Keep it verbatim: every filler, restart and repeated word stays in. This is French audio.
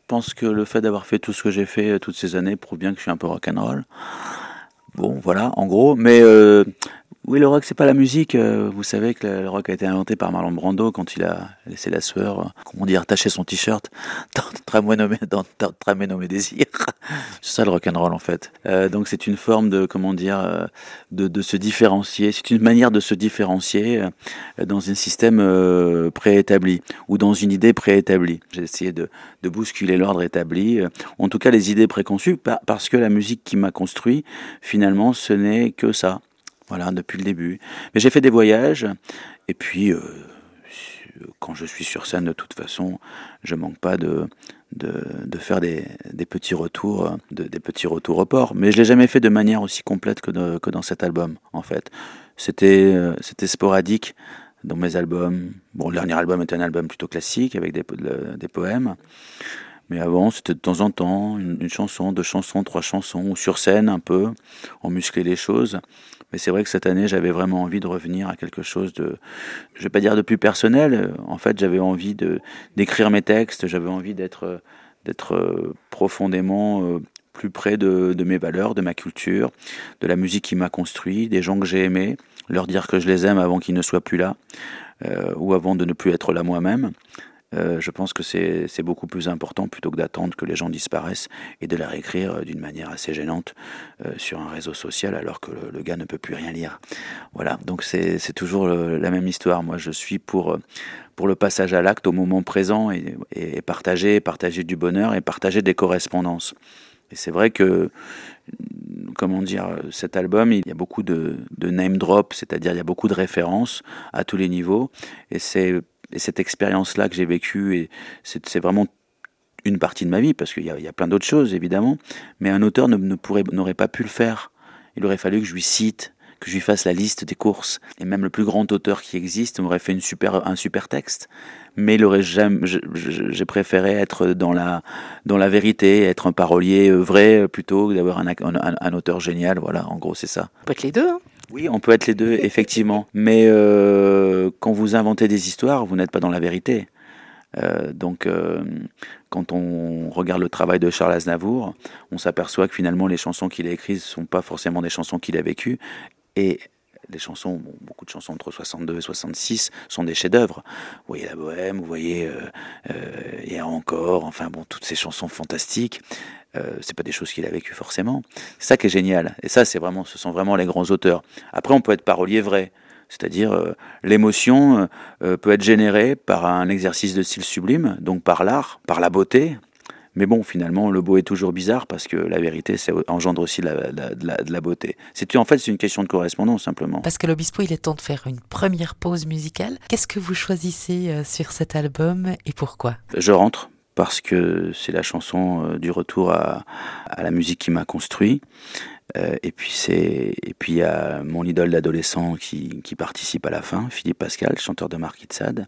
pense que le fait d'avoir fait tout ce que j'ai fait euh, toutes ces années prouve bien que je suis un peu rock'n'roll. Bon, voilà, en gros. Mais euh, oui, le rock, c'est pas la musique. euh, vous savez que le, le rock a été inventé par Marlon Brando quand il a laissé la sueur, euh, comment dire, tacher son t-shirt dans Tramway nommé, dans dans Tramway nommé Désir. C'est ça le rock'n'roll en fait. Euh, donc c'est une forme de, comment dire, euh, de, de se différencier. C'est une manière de se différencier euh, dans un système euh, préétabli ou dans une idée préétablie. J'ai essayé de, de bousculer l'ordre établi. euh, En tout cas, les idées préconçues, pa- parce que la musique qui m'a construit, finalement, ce n'est que ça. Voilà, depuis le début. Mais j'ai fait des voyages, et puis, euh, quand je suis sur scène, de toute façon, je manque pas de, de, de faire des, des petits retours, de, des petits retours au port. Mais je l'ai jamais fait de manière aussi complète que, de, que dans cet album, en fait. C'était, euh, c'était sporadique dans mes albums. Bon, le dernier album était un album plutôt classique, avec des, des poèmes. Mais avant, c'était de temps en temps, une, une chanson, deux chansons, trois chansons, ou sur scène un peu, on musclait les choses. Mais c'est vrai que cette année, j'avais vraiment envie de revenir à quelque chose de, je vais pas dire de plus personnel. En fait, j'avais envie de d'écrire mes textes, j'avais envie d'être d'être euh, profondément euh, plus près de, de mes valeurs, de ma culture, de la musique qui m'a construit, des gens que j'ai aimés, leur dire que je les aime avant qu'ils ne soient plus là, euh, ou avant de ne plus être là moi-même. Euh, je pense que c'est c'est beaucoup plus important plutôt que d'attendre que les gens disparaissent et de la réécrire euh, d'une manière assez gênante euh, sur un réseau social alors que le, le gars ne peut plus rien lire. Voilà, donc c'est c'est toujours le- la même histoire. Moi, je suis pour euh, pour le passage à l'acte au moment présent et, et partager, partager du bonheur et partager des correspondances. Et c'est vrai que, comment dire, cet album, il y a beaucoup de, de name drop, c'est-à-dire il y a beaucoup de références à tous les niveaux. Et c'est et cette expérience-là que j'ai vécue, et c'est, c'est vraiment une partie de ma vie, parce qu'il y a, il y a plein d'autres choses, évidemment, mais un auteur ne, ne pourrait, n'aurait pas pu le faire. Il aurait fallu que je lui cite, que je lui fasse la liste des courses. Et même le plus grand auteur qui existe m'aurait fait une super, un super texte. Mais il aurait jamais, je- je- j'ai préféré être dans la, dans la vérité, être un parolier vrai, plutôt que d'avoir un, un, un auteur génial. Voilà, en gros, c'est ça. On peut être les deux, hein. Oui, on peut être les deux, effectivement. Mais euh, quand vous inventez des histoires, vous n'êtes pas dans la vérité. Euh, donc, euh, quand on regarde le travail de Charles Aznavour, on s'aperçoit que finalement, les chansons qu'il a écrites ne sont pas forcément des chansons qu'il a vécues. Et les chansons, bon, beaucoup de chansons entre soixante-deux et soixante-six sont des chefs-d'œuvre. Vous voyez La Bohème, vous voyez euh, euh, Et encore, enfin bon, toutes ces chansons fantastiques. Euh, c'est pas des choses qu'il a vécues forcément. C'est ça qui est génial. Et ça, c'est vraiment, ce sont vraiment les grands auteurs. Après, on peut être parolier vrai. C'est-à-dire, euh, l'émotion euh, peut être générée par un exercice de style sublime, donc par l'art, par la beauté. Mais bon, finalement, le beau est toujours bizarre parce que la vérité, ça engendre aussi de la, la, de la, de la beauté. C'est, en fait, c'est une question de correspondance, simplement. Pascal Obispo, il est temps de faire une première pause musicale. Qu'est-ce que vous choisissez euh, sur cet album et pourquoi? Je rentre parce que c'est la chanson euh, du retour à, à la musique qui m'a construit. Euh, et puis c'est et puis il y a mon idole d'adolescent qui, qui participe à la fin, Philippe Pascal, chanteur de Marquis de Sade.